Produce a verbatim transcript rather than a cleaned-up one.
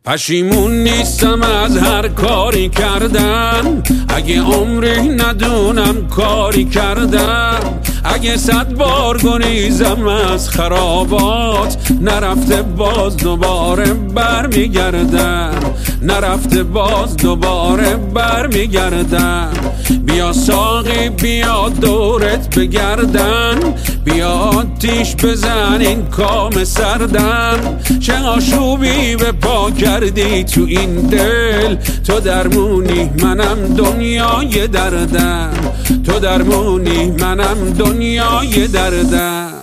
پشیمون نیستم از هر کاری کردم، اگه عمری ندونم کاری کردم. اگه صد بار گریزم از خرابات، نرفته باز دوباره بر میگردم، نرفته باز دوباره بر میگردم. بیا ساقی بیا دورت بگردن، بیا آتیش بزن این کام سردم. چه آشوبی به پا کردی تو این دل، تو درمونی منم دنیای دردم، تو درمونی منم دنیای دردم.